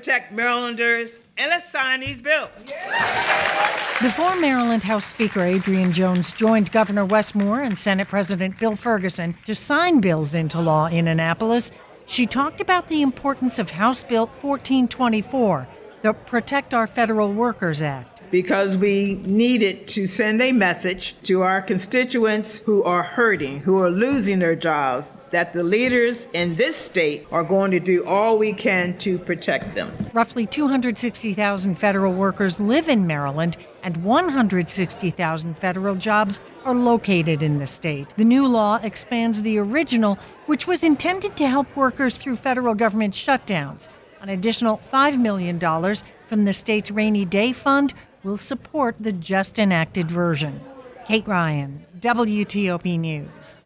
protect Marylanders, and let's sign these bills. Before Maryland House Speaker Adrian Jones joined Governor Wes Moore and Senate President Bill Ferguson to sign bills into law in Annapolis, she talked about the importance of House Bill 1424, the Protect Our Federal Workers Act. Because we needed to send a message to our constituents who are hurting, who are losing their jobs, that the leaders in this state are going to do all we can to protect them. Roughly 260,000 federal workers live in Maryland, and 160,000 federal jobs are located in the state. The new law expands the original, which was intended to help workers through federal government shutdowns. An additional $5 million from the state's Rainy Day Fund will support the just enacted version. Kate Ryan, WTOP News.